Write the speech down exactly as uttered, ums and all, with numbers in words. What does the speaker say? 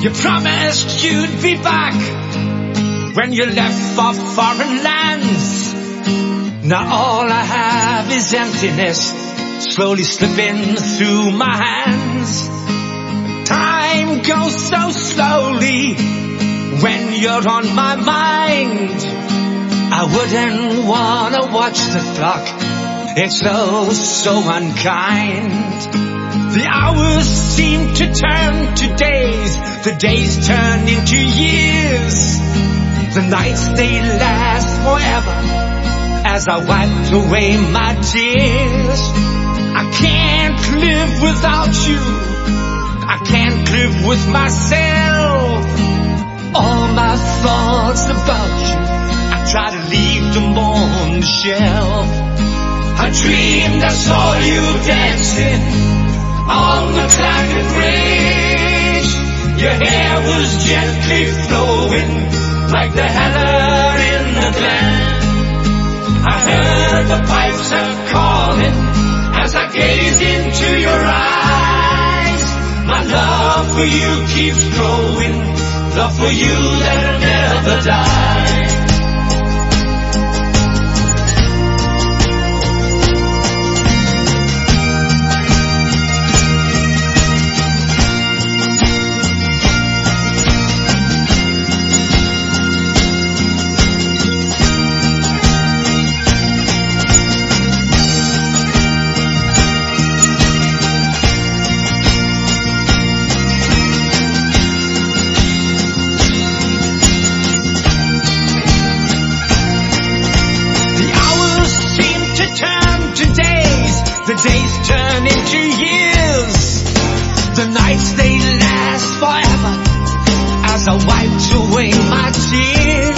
You promised you'd be back when you left for foreign lands. Now all I have is emptiness slowly slipping through my hands. Time goes so slowly when you're on my mind. I wouldn't wanna watch the clock, it's so, so unkind. The hours seem to turn to days, the days turn into years. The nights they last forever as I wiped away my tears. I can't live without you, I can't live with myself. All my thoughts about you, I try to leave them on the shelf. I dreamed I saw you dancing on the Claggett Bridge. Your hair was gently flowing like the heather in the glen. I heard the pipes are calling as I gaze into your eyes. My love for you keeps growing, love for you that'll never die. The days turn into years, the nights they last forever as I wiped away my tears.